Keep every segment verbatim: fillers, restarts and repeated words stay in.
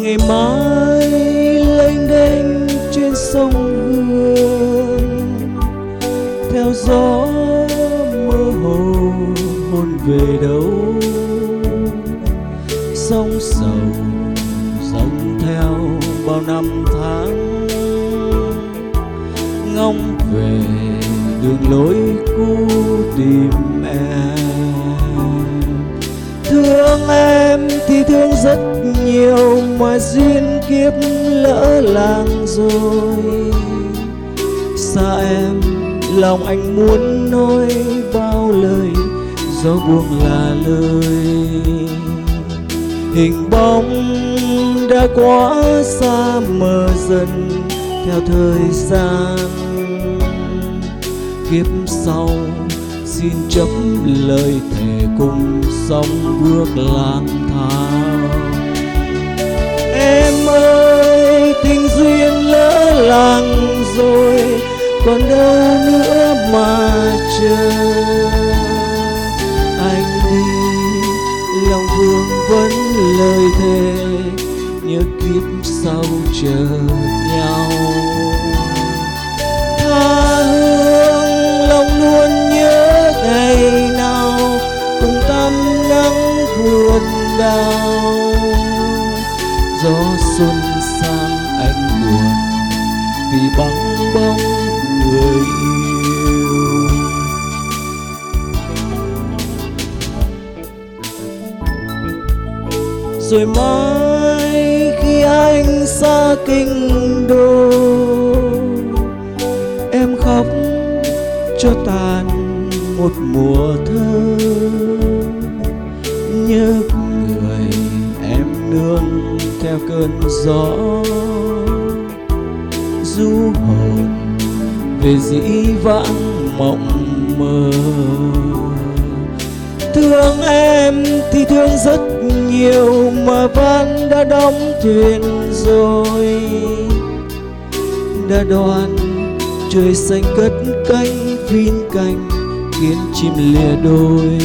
ngày mai lênh đênh trên sông Hương, theo gió mơ hồ hôn về đâu. Sông sầu dâng theo bao năm tháng, ngóng về đường lối cũ tìm em. Thương em thì thương rất nhiều mà duyên kiếp lỡ làng rồi. Xa em lòng anh muốn nói bao lời, gió buông là lời. Hình bóng đã quá xa mờ dần theo thời gian. Kiếp sau xin chấp lời thề cùng sóng bước lang thang. Em ơi tình duyên lỡ làng rồi, còn đâu nữa mà chờ. Anh đi lòng vương vẫn lời thề, nhớ kiếp sau chờ nhau. Tha hương lòng luôn nhớ ngày nào cùng tắm nắng vườn đào. Gió xuân sang anh buồn vì bóng bóng người yêu. Rồi mai khi anh xa kinh đô, em khóc cho tàn một mùa thơ. Nhớ người em nương theo cơn gió, du hồn về dĩ vãng mộng mơ. Thương em thì thương rất nhiều mà van đã đóng thuyền rồi. Đã đoán trời xanh cất cánh vin cành khiến chim lìa đôi.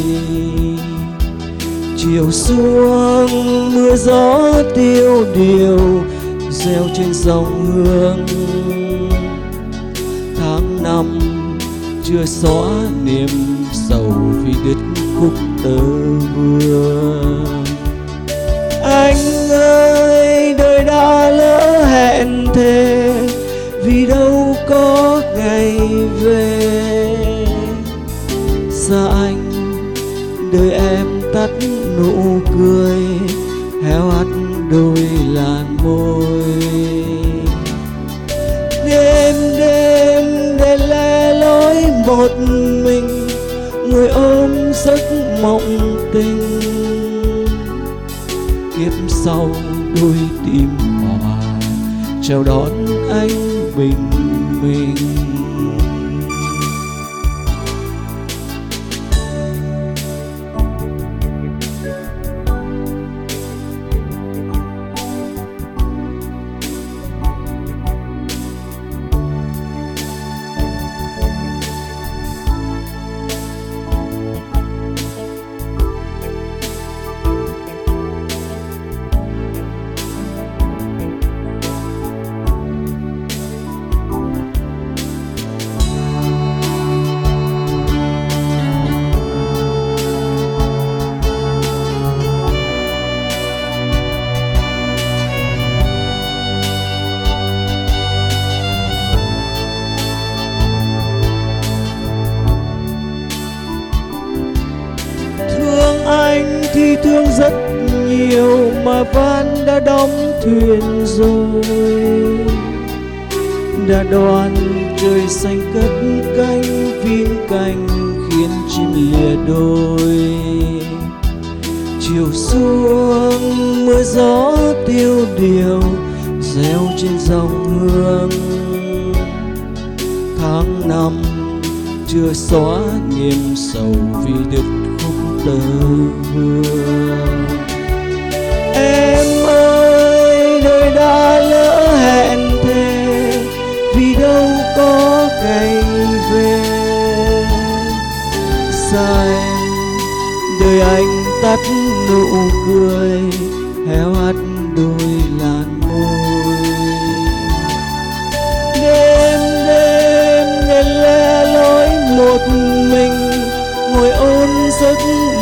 Chiều xuống mưa gió tiêu điều reo trên dòng hương. Tháng năm chưa xóa niềm sầu vì đứt khúc tơ vương. Anh ơi đời đã lỡ hẹn thề, vì đâu có ngày về. Xa anh đời em tắt nụ cười, héo hắt đôi làn môi. Đêm đêm để lẻ loi một mình, người ôm giấc mộng tình. Kiếp sau đôi tim hòa chào đón anh bình minh. Anh thì thương rất nhiều mà van đã đóng thuyền rồi. Đã đoán trời xanh cất cánh vin cành khiến chim lìa đôi. Chiều xuống mưa gió tiêu điều reo trên dòng hương. Tháng năm chưa xóa niềm sầu vì đứt khúc tơ vương. Em ơi đời đã lỡ hẹn thề, vì đâu có ngày về. Xa em đời anh tắt nụ cười, héo hắt đôi là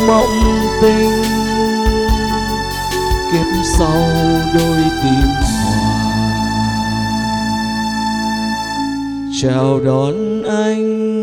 mộng tình. Kiếp sau đôi tim hòa chào đón anh.